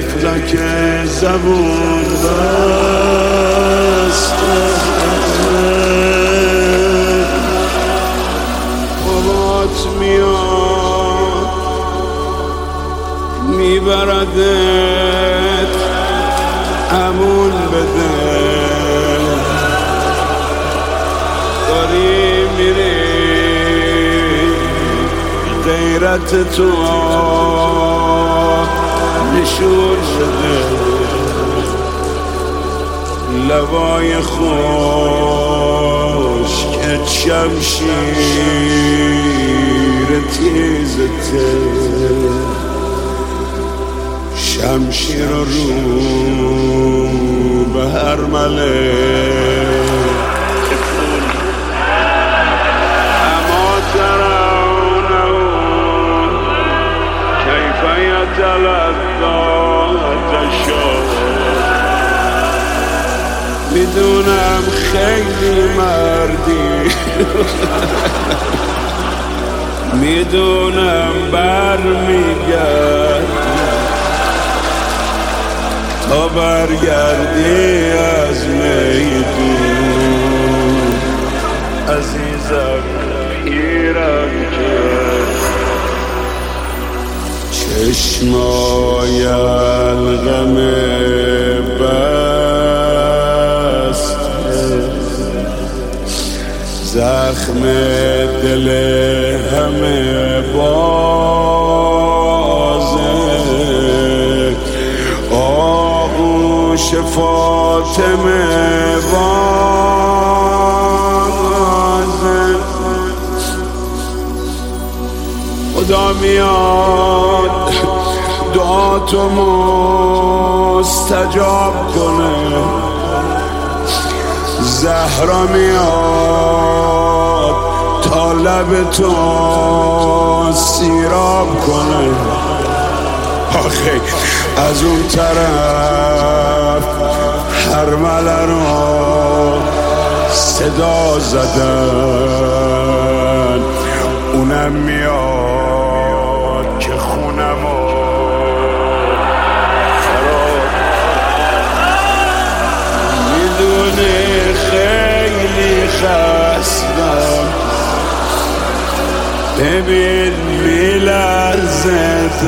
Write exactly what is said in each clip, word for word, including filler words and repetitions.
طفلا که زبون بسته بابات میاد میبردت امون بده داری میری غیرت تو نشون شده لبای خشک شمشیر تیزته شمشیر رو به هر مله اما ترونه کیف یتلذذ میدونم خیلی مردی میدونم برمیگرد تا برگردی از میدون عزیزم پیرم کرد چشمای الغم زخم دل همه بازه آغوش فاطمه بازه خدا میاد دعا تو مستجاب کنه زهرا میاد تا لب تو سیراب کنه آخه از اون طرف هر مله رو صدا زدن اونم میاد که خونمو میدونه خیلی خستم ببین میلرزه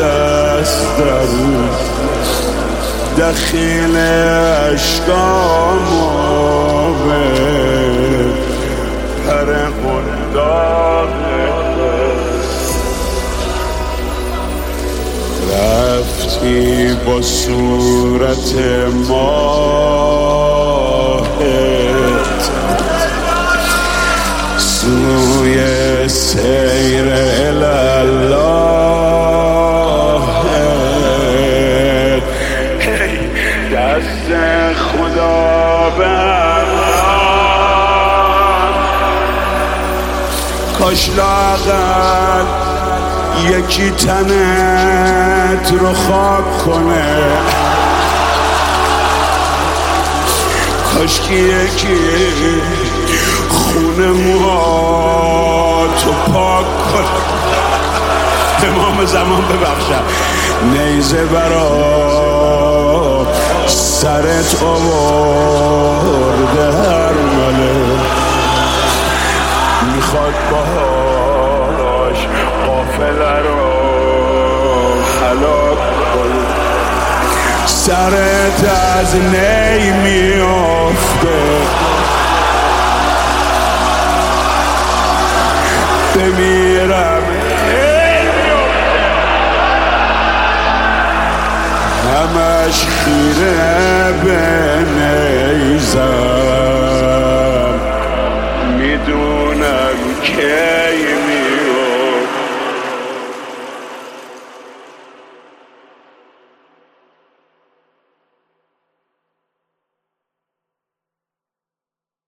دستم دخیل عشقامو به پر قنداقه رفتی با صورت ماهت سوی سیر الله دست خدا به کاش لااقل یکی تنت رو خاک کنه کاش که یکی خونه موهاتو پاک کنه امام زمان ببخشم نیزه برا سرت آورده هر مله میخواد باهاش قافله رو هلاک کنه سرت از نی میافته بمیرم همش خیره به نیزم میدونم کی می